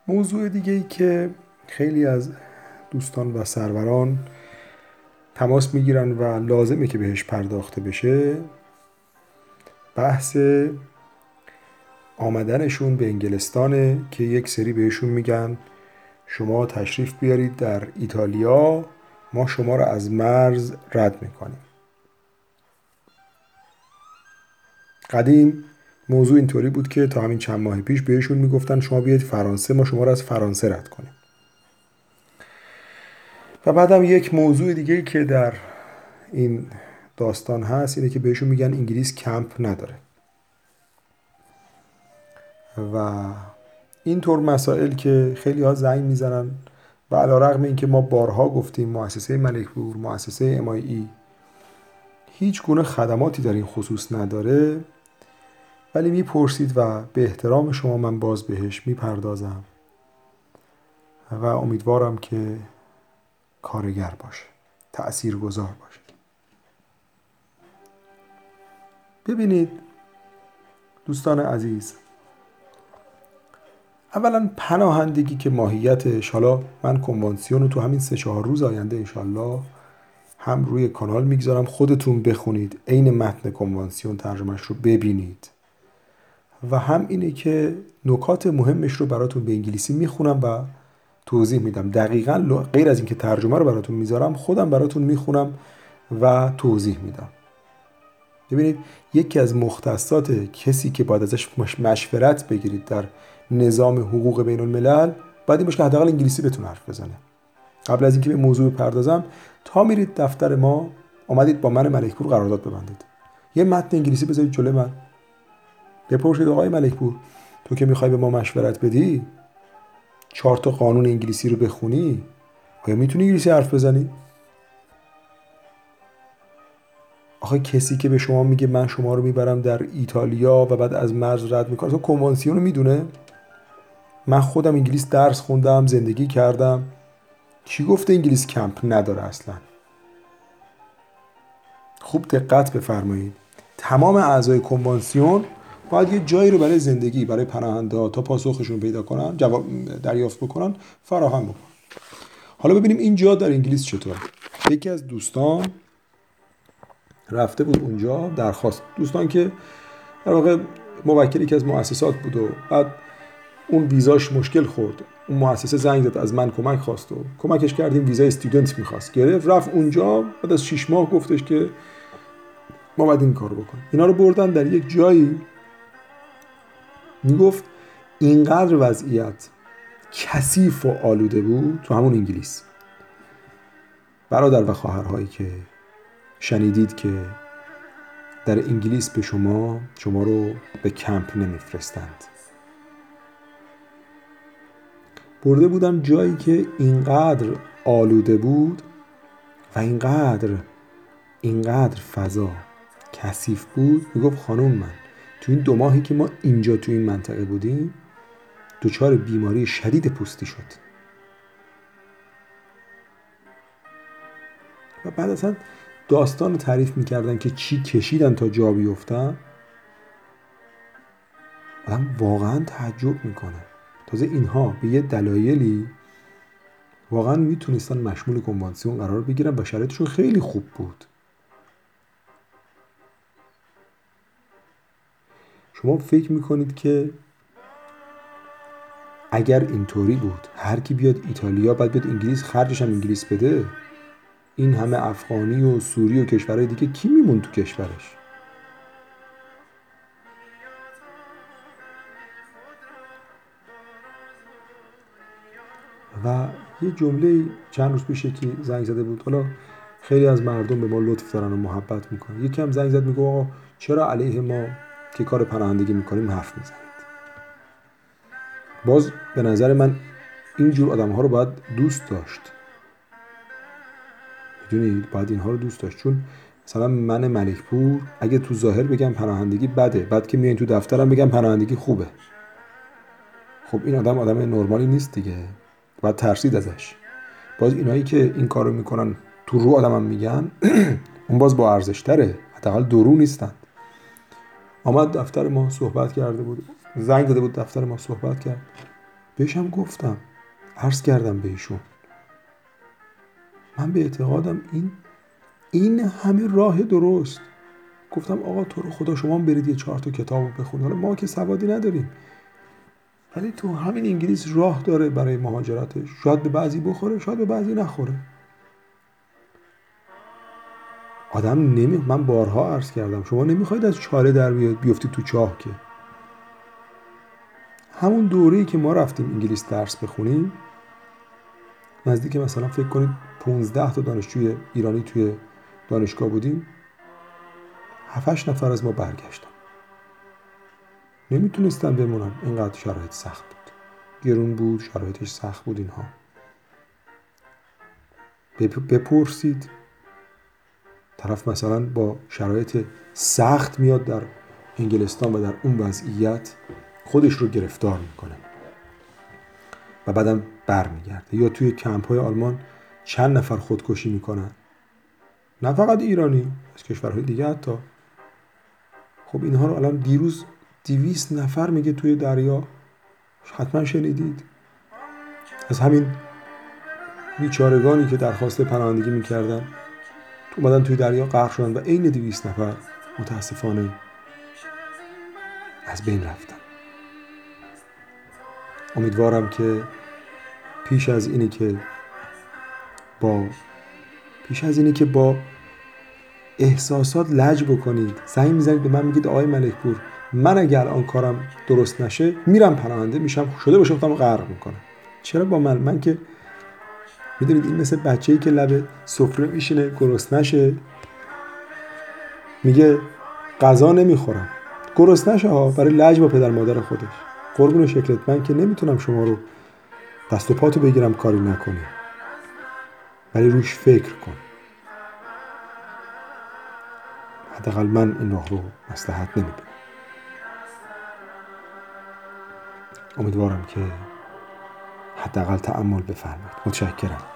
موضوع دیگه ای که خیلی از دوستان و سروران تماس میگیرن و لازمه که بهش پرداخته بشه، بحث آمدنشون به انگلستانه که یک سری بهشون میگن شما تشریف بیارید در ایتالیا، ما شما رو از مرز رد میکنیم. قدیم موضوع اینطوری بود که تا همین چند ماه پیش بهشون میگفتن شما بیاید فرانسه، ما شما رو از فرانسه رد کنیم. و بعدم یک موضوع دیگه که در این داستان هست اینه که بهشون میگن انگلیس کمپ نداره. و اینطور مسائل که خیلی ها زنگ میزنن و علیرغم اینکه ما بارها گفتیم مؤسسه ملکپور، مؤسسه MIE هیچ گونه خدماتی در این خصوص نداره، ولی میپرسید و به احترام شما من باز بهش میپردازم و امیدوارم که کارگر باشه، تأثیرگذار باشه. ببینید دوستان عزیز، اولا پناهندگی که ماهیتش، حالا من کنوانسیون رو تو همین 3-4 روز آینده انشالله هم روی کانال میگذارم، خودتون بخونید، عین متن کنوانسیون ترجمهش رو ببینید و هم اینه که نکات مهمش رو براتون به انگلیسی میخونم و توضیح میدم. دقیقاً غیر از اینکه ترجمه رو براتون میذارم، خودم براتون میخونم و توضیح میدم. ببینید یکی از مختصات کسی که باید ازش مشورت بگیرید در نظام حقوق بین الملل باید این باشه که حداقل انگلیسی بتونه حرف بزنه. قبل از اینکه به موضوع بپردازم، تا میرید دفتر ما اومدید با من ملکپور قرارداد ببندید، یه متن انگلیسی بذارید جلوی من، بپرسید آقای ملکپور تو که میخوای به ما مشورت بدی 4 تا قانون انگلیسی رو بخونی، آیا میتونی انگلیسی حرف بزنی؟ آخه کسی که به شما میگه من شما رو میبرم در ایتالیا و بعد از مرز رد میکنم، تو کنوانسیون رو میدونه؟ من خودم انگلیس درس خوندم، زندگی کردم. چی گفته انگلیس کمپ نداره اصلا؟ خوب دقت بفرمایید. تمام اعضای کنوانسیون باید یه جایی رو برای زندگی، برای پناهنده تا پاسخشون پیدا کنن، جواب دریافت بکنن، فراهم بکنن. حالا ببینیم این جا در انگلیس چطوره. یکی از دوستان رفته بود اونجا، درخواست، دوستان که در واقع موکلی که از مؤسسات بود و بعد اون ویزاش مشکل خورد، اون مؤسسه زنگ زد از من کمک خواست و کمکش کردیم، ویزای استودنت میخواست گرفت، رفت اونجا، بعد از 6 ماه گفتش که ما باید این کارو بکنیم. اینا رو بردن در یک جایی، میگفت اینقدر وضعیت کثیف و آلوده بود تو همون انگلیس. برادر و خواهرهایی که شنیدید که در انگلیس به شما رو به کمپ نمیفرستند، برده بودن جایی که اینقدر آلوده بود و اینقدر فضا کثیف بود. میگفت خانوم من تو این 2 ماهی که ما اینجا تو این منطقه بودیم دچار بیماری شدید پوستی شد. و بعد اصلا داستان رو تعریف میکردن که چی کشیدن تا جا بیفتن. آدم واقعا تعجب میکنه. تازه اینها به یه دلایلی واقعا میتونستن مشمول کنوانسیون قرار بگیرن و شرایطشون خیلی خوب بود. شما فکر میکنید که اگر اینطوری بود هر کی بیاد ایتالیا بعد بیاد انگلیس، خرجش هم انگلیس بده، این همه افغانی و سوری و کشورهای دیگه کی میمون تو کشورش؟ و یه جمله چند روز پیش یکی زنگ زده بود، حالا خیلی از مردم به ما لطف دارن و محبت میکنن، یکی هم زنگ زد میگه آقا چرا علیه ما که کار پناهندگی میکنیم حرف میزنید؟ باز به نظر من اینجور آدم ها رو باید دوست داشت. میدونید باید اینها رو دوست داشت، چون مثلا من ملکپور اگه تو ظاهر بگم پناهندگی بده، بعد که میایین تو دفترم بگم پناهندگی خوبه، خب این آدم نرمالی نیست دیگه، باید ترسید ازش. باز اینایی که این کارو میکنن تو رو آدمم میگن اون باز با ارزش تره، حداقل درو نیستن. آمد دفتر ما صحبت کرده بود، زنگ داده بود دفتر ما صحبت کرد، بهشم گفتم، عرض کردم به ایشون من به اعتقادم این همه راه درست. گفتم آقا تو رو خدا شما برید یه 4 تا کتابو بخونید، حالا ما که سوادی نداریم ولی تو همین انگلیس راه داره برای مهاجرتش، شاید به بعضی بخوره شاید به بعضی نخوره. آدم من بارها عرض کردم شما نمیخواید از چاله در بیفتید تو چاه. که همون دوره‌ای که ما رفتیم انگلیس درس بخونیم نزدیک مثلا فکر کنید 15 تا دانشجوی ایرانی توی دانشگاه بودیم، 7-8 نفر از ما برگشتن، نمیتونستن بمونن، اینقدر شرایط سخت بود، گرون بود، شرایطش سخت بود. اینها بپرسید طرف مثلا با شرایط سخت میاد در انگلستان و در اون وضعیت خودش رو گرفتار میکنه و بعدم برمیگرده. یا توی کمپ های آلمان چند نفر خودکشی میکنن، نه فقط ایرانی، از کشورهای دیگه حتی. خب اینها رو الان دیروز 200 نفر میگه توی دریا، حتما شنیدید، از همین بیچارگانی که درخواست پناهندگی میکردن اومدن توی دریا غرق شدن و عین 200 نفر متاسفانه از بین رفتن. امیدوارم که پیش از اینی که با احساسات لج بکنید، زنگ میزنید به من میگید آقای ملکپور من اگر الان کارم درست نشه میرم پناهنده میشم، شده باشه خودم غرق میکنم. چرا با من که میدونید این مثل بچه‌ای که لب سفره میشینه گرسنشه میگه غذا نمیخورم، گرسنشه ها، برای لج با پدر مادر خودش. قربون شکلت من که نمیتونم شما رو دست و پاتو بگیرم کاری نکنی، ولی روش فکر کن. حداقل من این راه رو مصلحت نمیبینم. امیدوارم که حداقل تأمل بفرمایید. متشکرم.